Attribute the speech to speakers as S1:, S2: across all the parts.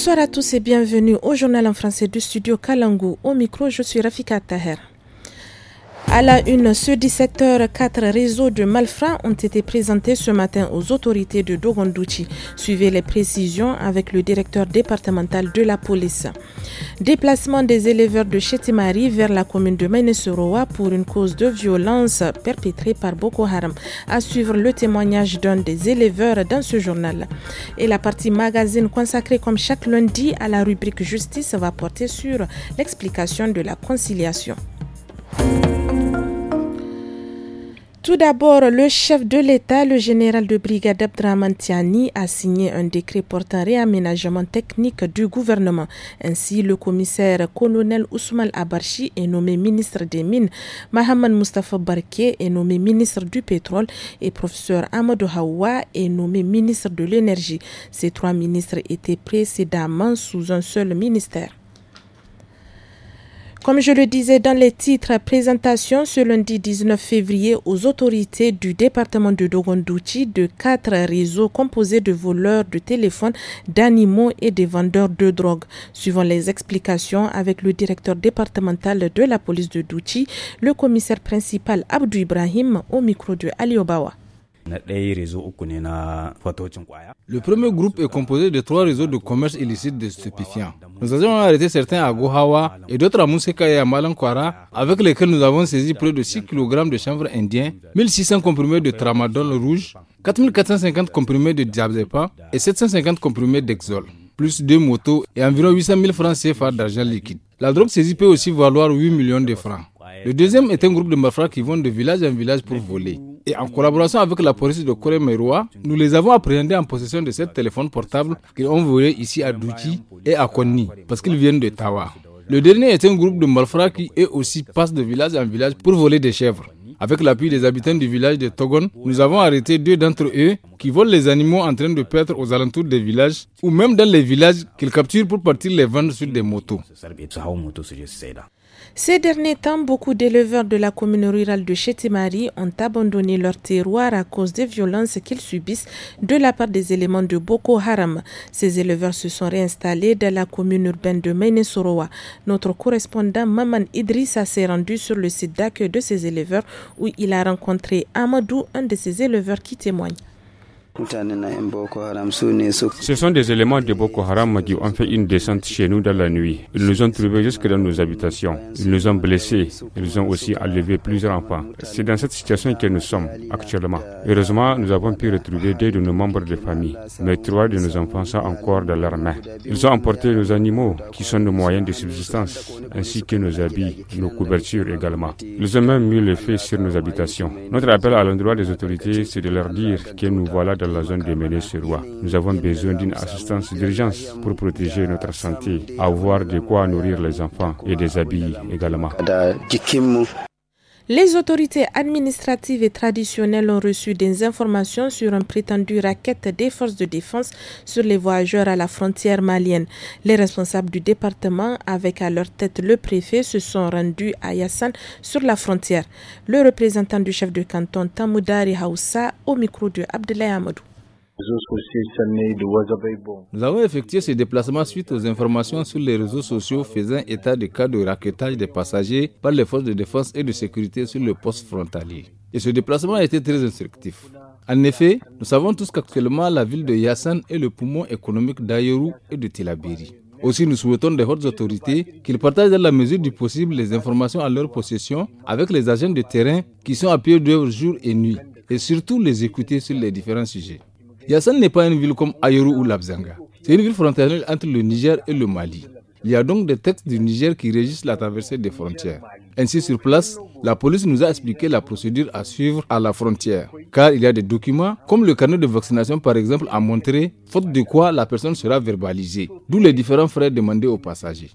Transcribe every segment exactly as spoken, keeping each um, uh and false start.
S1: Bonsoir à tous et bienvenue au journal en français du studio Kalangu. Au micro, je suis Rafika Taher. À la une, ce dix-sept heures, quatre réseaux de malfrats ont été présentés ce matin aux autorités de Dogondouchi. Suivez les précisions avec le directeur départemental de la police. Déplacement des éleveurs de Chetimari vers la commune de Mainesoroa pour une cause de violence perpétrée par Boko Haram. À suivre le témoignage d'un des éleveurs dans ce journal. Et la partie magazine consacrée comme chaque lundi à la rubrique justice va porter sur l'explication de la conciliation. Tout d'abord, le chef de l'État, le général de brigade Abdrahman Tiani, a signé un décret portant réaménagement technique du gouvernement. Ainsi, le commissaire colonel Ousmane Abarchi est nommé ministre des Mines, Mohamed Mustafa Barké est nommé ministre du Pétrole et professeur Amadou Hawa est nommé ministre de l'Énergie. Ces trois ministres étaient précédemment sous un seul ministère. Comme je le disais dans les titres, présentation ce lundi dix-neuf février aux autorités du département de Dogondouchi de quatre réseaux composés de voleurs de téléphones, d'animaux et de vendeurs de drogue. Suivant les explications avec le directeur départemental de la police de Douchi, le commissaire principal Abdou Ibrahim au micro de Ali Obawa.
S2: Le premier groupe est composé de trois réseaux de commerce illicite de stupéfiants. Nous avons arrêté certains à Gohawa et d'autres à Mousseka et à Malankwara, avec lesquels nous avons saisi près de six kilogrammes de chanvre indien, mille six cents comprimés de tramadol rouge, quatre mille quatre cent cinquante comprimés de diazépam et sept cent cinquante comprimés d'Exol, plus deux motos et environ huit cent mille francs C F A d'argent liquide. La drogue saisie peut aussi valoir huit millions de francs. Le deuxième est un groupe de malfrats qui vont de village en village pour voler. Et en collaboration avec la police de Koré-Meroua, nous les avons appréhendés en possession de sept téléphones portables qu'ils ont volés ici à Douchi et à Konni, parce qu'ils viennent de Tawa. Le dernier est un groupe de malfrats qui eux aussi passent de village en village pour voler des chèvres. Avec l'appui des habitants du village de Togon, nous avons arrêté deux d'entre eux qui volent les animaux en train de paître aux alentours des villages ou même dans les villages qu'ils capturent pour partir les vendre sur des motos.
S1: Ces derniers temps, beaucoup d'éleveurs de la commune rurale de Chetimari ont abandonné leur terroir à cause des violences qu'ils subissent de la part des éléments de Boko Haram. Ces éleveurs se sont réinstallés dans la commune urbaine de Mainesoroa. Notre correspondant Maman Idrissa s'est rendu sur le site d'accueil de ces éleveurs où il a rencontré Amadou, un de ces éleveurs qui témoigne.
S3: Ce sont des éléments de Boko Haram qui ont fait une descente chez nous dans la nuit. Ils nous ont trouvés jusque dans nos habitations. Ils nous ont blessés. Ils ont aussi enlevé plusieurs enfants. C'est dans cette situation que nous sommes actuellement. Heureusement, nous avons pu retrouver deux de nos membres de famille. Mais trois de nos enfants sont encore dans leurs mains. Ils ont emporté nos animaux, qui sont nos moyens de subsistance, ainsi que nos habits, nos couvertures également. Ils ont même mis le feu sur nos habitations. Notre appel à l'endroit des autorités, c'est de leur dire que nous voilà dans la zone de Mainesoroa. Nous avons besoin d'une assistance d'urgence pour protéger notre santé, avoir de quoi nourrir les enfants et des habits également.
S1: Les autorités administratives et traditionnelles ont reçu des informations sur un prétendu racket des forces de défense sur les voyageurs à la frontière malienne. Les responsables du département, avec à leur tête le préfet, se sont rendus à Yassane sur la frontière. Le représentant du chef de canton Tamoudari Haoussa au micro de Abdoulaye Amadou.
S2: Nous avons effectué ces déplacements suite aux informations sur les réseaux sociaux faisant état de cas de rackettage des passagers par les forces de défense et de sécurité sur le poste frontalier. Et ce déplacement a été très instructif. En effet, nous savons tous qu'actuellement la ville de Yassane est le poumon économique d'Ayoru et de Tilaberi. Aussi, nous souhaitons des hautes autorités qu'ils partagent dans la mesure du possible les informations à leur possession avec les agents de terrain qui sont à pied d'œuvre jour et nuit et surtout les écouter sur les différents sujets. Yassane n'est pas une ville comme Ayoru ou Labzanga. C'est une ville frontalière entre le Niger et le Mali. Il y a donc des textes du Niger qui régissent la traversée des frontières. Ainsi, sur place, la police nous a expliqué la procédure à suivre à la frontière. Car il y a des documents, comme le carnet de vaccination par exemple, à montrer, faute de quoi la personne sera verbalisée. D'où les différents frais demandés aux passagers.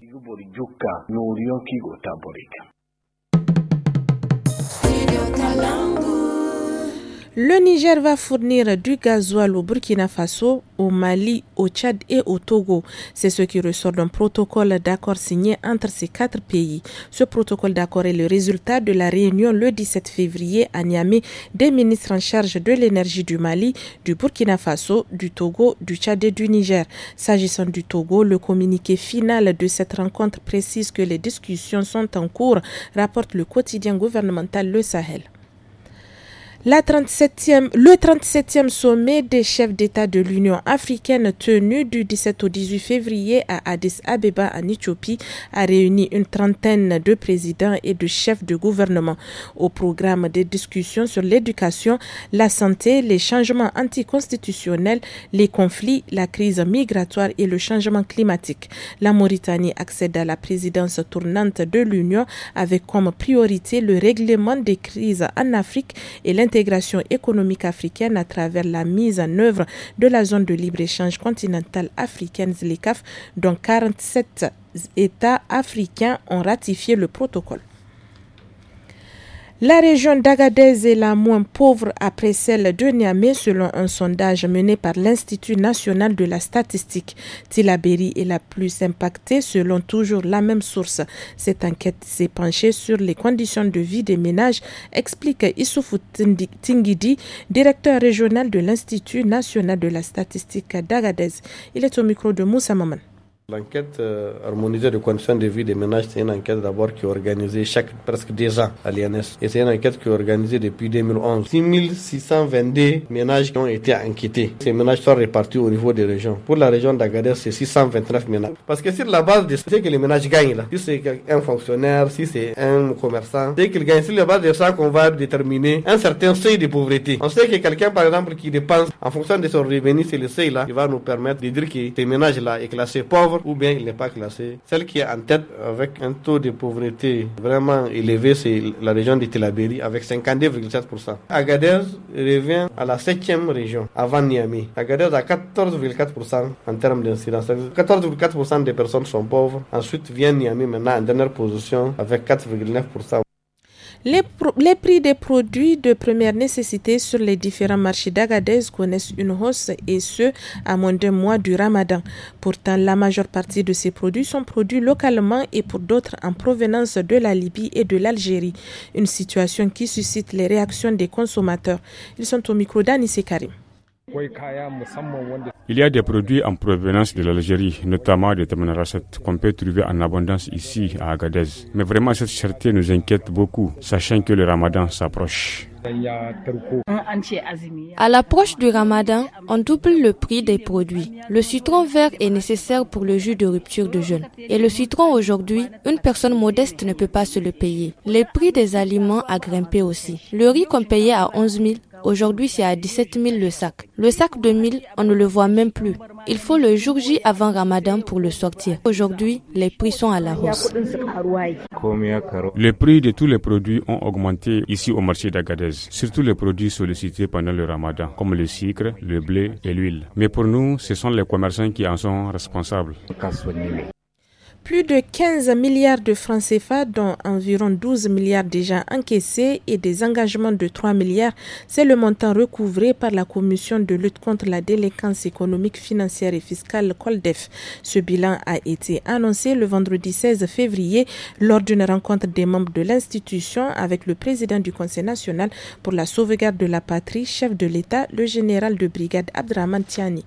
S1: Le Niger va fournir du gasoil au Burkina Faso, au Mali, au Tchad et au Togo. C'est ce qui ressort d'un protocole d'accord signé entre ces quatre pays. Ce protocole d'accord est le résultat de la réunion le dix-sept février à Niamey des ministres en charge de l'énergie du Mali, du Burkina Faso, du Togo, du Tchad et du Niger. S'agissant du Togo, le communiqué final de cette rencontre précise que les discussions sont en cours, rapporte le quotidien gouvernemental Le Sahel. La trente-septième, le trente-septième sommet des chefs d'État de l'Union africaine tenu du dix-sept au dix-huit février à Addis Abeba en Éthiopie a réuni une trentaine de présidents et de chefs de gouvernement. Au programme des discussions sur l'éducation, la santé, les changements anticonstitutionnels, les conflits, la crise migratoire et le changement climatique. La Mauritanie accède à la présidence tournante de l'Union avec comme priorité le règlement des crises en Afrique et l'intégration l'intégration économique africaine à travers la mise en œuvre de la zone de libre-échange continentale africaine, Z L E C A F, dont quarante-sept États africains ont ratifié le protocole. La région d'Agadez est la moins pauvre après celle de Niamey selon un sondage mené par l'Institut national de la statistique. Tillabéri est la plus impactée selon toujours la même source. Cette enquête s'est penchée sur les conditions de vie des ménages, explique Issoufou Tingidi, directeur régional de l'Institut national de la statistique d'Agadez. Il est au micro de Moussa Maman.
S4: L'enquête euh, harmonisée de conditions de vie des ménages, c'est une enquête d'abord qui est organisée chaque presque deux ans à l'I N S. Et c'est une enquête qui est organisée depuis deux mille onze. six mille six cent vingt-deux ménages qui ont été enquêtés. Ces ménages sont répartis au niveau des régions. Pour la région d'Agadez, c'est six cent vingt-neuf ménages. Parce que sur la base de ce que les ménages gagnent là, si c'est un fonctionnaire, si c'est un commerçant, c'est qu'ils gagnent sur la base de ça qu'on va déterminer un certain seuil de pauvreté. On sait que quelqu'un par exemple qui dépense en fonction de son revenu, c'est le seuil là, qui va nous permettre de dire que ces ménages là est classé pauvre ou bien il n'est pas classé. Celle qui est en tête avec un taux de pauvreté vraiment élevé, c'est la région de Tillabéri avec cinquante-deux virgule sept pour cent. Agadez revient à la septième région avant Niamey. Agadez a quatorze virgule quatre pour cent en termes d'incidence. quatorze virgule quatre pour cent des personnes sont pauvres. Ensuite vient Niamey maintenant en dernière position avec quatre virgule neuf pour cent.
S1: Les, pro- les prix des produits de première nécessité sur les différents marchés d'Agadez connaissent une hausse et ce, à moins d'un mois du Ramadan. Pourtant, la majeure partie de ces produits sont produits localement et pour d'autres en provenance de la Libye et de l'Algérie. Une situation qui suscite les réactions des consommateurs. Ils sont au micro d'Anissé Karim.
S3: Il y a des produits en provenance de l'Algérie, notamment des tamanrasset, qu'on peut trouver en abondance ici à Agadez. Mais vraiment, cette cherté nous inquiète beaucoup, sachant que le Ramadan s'approche.
S5: À l'approche du Ramadan, on double le prix des produits. Le citron vert est nécessaire pour le jus de rupture de jeûne. Et le citron aujourd'hui, une personne modeste ne peut pas se le payer. Les prix des aliments a grimpé aussi. Le riz qu'on payait à onze mille, aujourd'hui c'est à dix-sept mille le sac. Le sac de mille, on ne le voit même plus. Il faut le jour J avant Ramadan pour le sortir. Aujourd'hui, les prix sont à la hausse.
S3: Les prix de tous les produits ont augmenté ici au marché d'Agadez. Surtout les produits sollicités pendant le Ramadan, comme le sucre, le blé et l'huile. Mais pour nous, ce sont les commerçants qui en sont responsables.
S1: Plus de quinze milliards de francs C F A, dont environ douze milliards déjà encaissés et des engagements de trois milliards, c'est le montant recouvré par la Commission de lutte contre la délinquance économique, financière et fiscale COLDEF. Ce bilan a été annoncé le vendredi seize février lors d'une rencontre des membres de l'institution avec le président du Conseil national pour la sauvegarde de la patrie, chef de l'État, le général de brigade Abdrahman Tiani.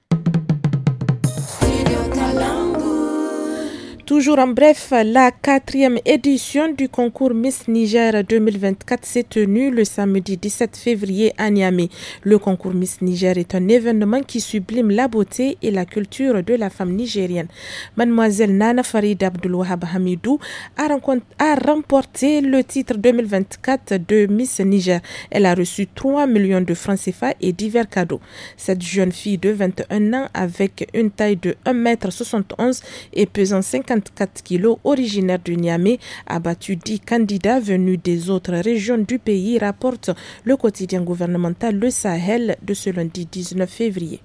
S1: Toujours en bref, la quatrième édition du concours Miss Niger deux mille vingt-quatre s'est tenue le samedi dix-sept février à Niamey. Le concours Miss Niger est un événement qui sublime la beauté et la culture de la femme nigérienne. Mademoiselle Nana Farid Abdulwahab Hamidou a, a remporté le titre deux mille vingt-quatre de Miss Niger. Elle a reçu trois millions de francs C F A et divers cadeaux. Cette jeune fille de vingt et un ans avec une taille de un mètre soixante-onze et pesant cinquante-quatre kilos, originaire de Niamey, a battu dix candidats venus des autres régions du pays, rapporte le quotidien gouvernemental Le Sahel de ce lundi dix-neuf février.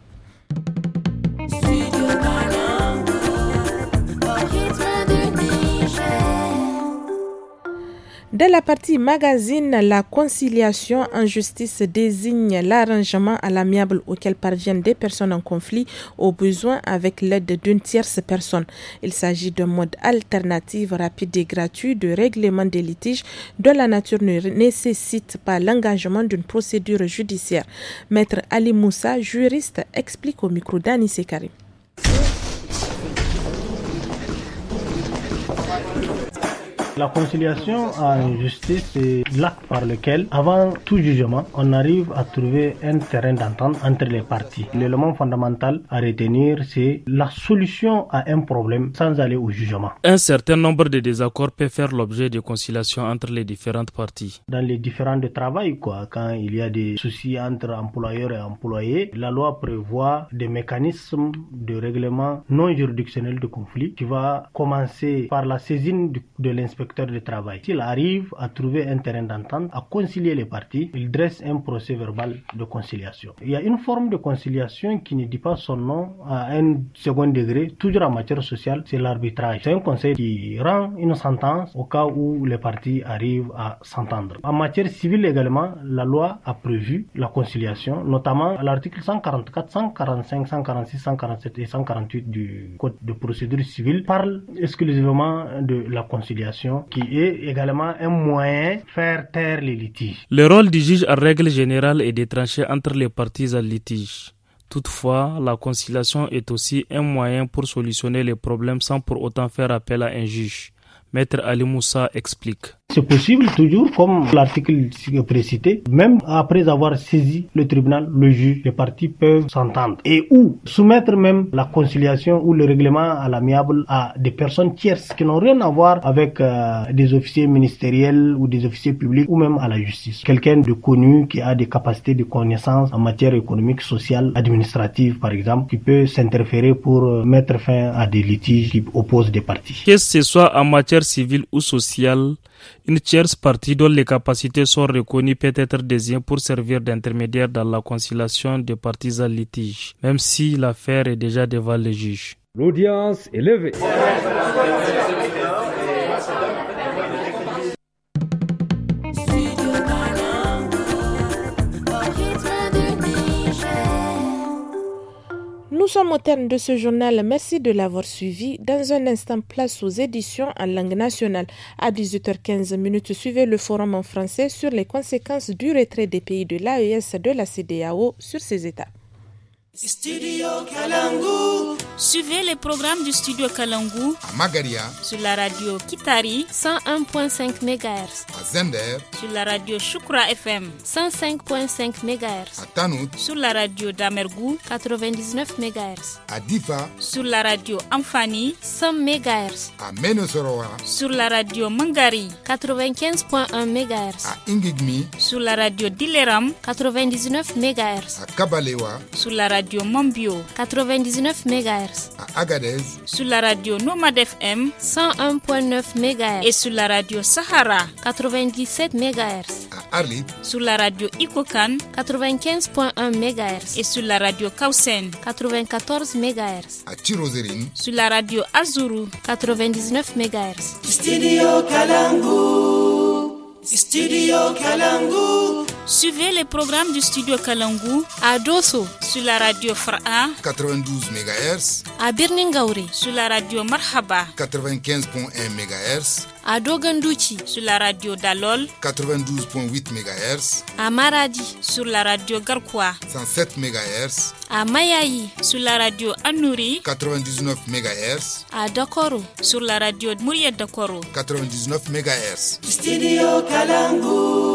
S1: Dans la partie magazine, la conciliation en justice désigne l'arrangement à l'amiable auquel parviennent des personnes en conflit au besoin avec l'aide d'une tierce personne. Il s'agit d'un mode alternatif, rapide et gratuit de règlement des litiges dont la nature ne nécessite pas l'engagement d'une procédure judiciaire. Maître Ali Moussa, juriste, explique au micro d'Annie Sekari.
S6: La conciliation en justice, c'est l'acte par lequel, avant tout jugement, on arrive à trouver un terrain d'entente entre les parties. L'élément fondamental à retenir, c'est la solution à un problème sans aller au jugement.
S7: Un certain nombre de désaccords peut faire l'objet de conciliation entre les différentes parties.
S6: Dans les différents de travail, quoi, quand il y a des soucis entre employeurs et employés, la loi prévoit des mécanismes de règlement non juridictionnel de conflit qui va commencer par la saisine de l'inspecteur de travail. S'il arrive à trouver un terrain d'entente, à concilier les parties, il dresse un procès verbal de conciliation. Il y a une forme de conciliation qui ne dit pas son nom à un second degré, toujours en matière sociale, c'est l'arbitrage. C'est un conseil qui rend une sentence au cas où les parties arrivent à s'entendre. En matière civile également, la loi a prévu la conciliation, notamment à l'article cent quarante-quatre, cent quarante-cinq, cent quarante-six, cent quarante-sept et cent quarante-huit du Code de procédure civile parlent exclusivement de la conciliation, qui est également un moyen de faire taire les litiges.
S7: Le rôle du juge en règle générale est de trancher entre les parties en litige. Toutefois, la conciliation est aussi un moyen pour solutionner les problèmes sans pour autant faire appel à un juge. Maître Ali Moussa explique.
S6: C'est possible toujours, comme l'article précité, même après avoir saisi le tribunal, le juge, les parties peuvent s'entendre. Et ou soumettre même la conciliation ou le règlement à l'amiable à des personnes tierces qui n'ont rien à voir avec euh, des officiers ministériels ou des officiers publics ou même à la justice. Quelqu'un de connu qui a des capacités de connaissance en matière économique, sociale, administrative par exemple, qui peut s'interférer pour euh, mettre fin à des litiges qui opposent des parties.
S7: Que ce soit en matière civile ou sociale, une tierce partie dont les capacités sont reconnues peut être désignée pour servir d'intermédiaire dans la conciliation des parties à litige, même si l'affaire est déjà devant le juge.
S8: L'audience est levée.
S1: Nous sommes au terme de ce journal. Merci de l'avoir suivi. Dans un instant, place aux éditions en langue nationale. À dix-huit heures quinze, suivez le forum en français sur les conséquences du retrait des pays de l'A E S de la C E D E A O sur ces États.
S9: Studio Kalangu. Suivez les programmes du Studio Kalangu
S10: à Magaria
S9: sur la radio Kitari
S5: cent un virgule cinq mégahertz,
S10: à Zender
S9: sur la radio Shukra F M
S5: cent cinq virgule cinq mégahertz,
S10: à Tanout
S9: sur la radio Damergou
S5: quatre-vingt-dix-neuf mégahertz,
S10: à Difa
S9: sur la radio Amfani
S5: cent mégahertz,
S10: à Menosoroa
S9: sur la radio Mangari
S5: quatre-vingt-quinze virgule un mégahertz,
S10: à Ingigmi
S9: sur la radio Dileram
S5: quatre-vingt-dix-neuf mégahertz,
S10: à Kabalewa
S9: sur la radio Mambio
S5: quatre-vingt-dix-neuf mégahertz,
S10: à Agadez
S9: sur la radio Nomad F M
S5: cent un virgule neuf mégahertz
S9: et sur la radio Sahara
S5: quatre-vingt-dix-sept mégahertz,
S10: à Arlit
S9: sur la radio Ikokan
S5: quatre-vingt-quinze virgule un mégahertz
S9: et sur la radio Kausen
S5: quatre-vingt-quatorze mégahertz,
S10: à Tirozerine
S9: sur la radio Azuru
S5: quatre-vingt-dix-neuf mégahertz.
S9: Studio Kalangu. Studio Kalangu. Suivez les programmes du Studio Kalangu
S5: à Dosso
S9: sur la radio Fara
S10: quatre-vingt-douze mégahertz,
S5: à Birningauri
S9: sur la radio Marhaba
S10: quatre-vingt-quinze virgule un mégahertz,
S5: à Dogandouchi
S9: sur la radio Dalol
S10: quatre-vingt-douze virgule huit mégahertz,
S5: à Maradi
S9: sur la radio Garkwa
S10: cent sept mégahertz,
S5: à Mayaï
S9: sur la radio Anouri
S10: quatre-vingt-dix-neuf mégahertz,
S5: à Dakoro
S9: sur la radio Mouria Dakoro
S10: quatre-vingt-dix-neuf mégahertz.
S9: Studio Kalangu.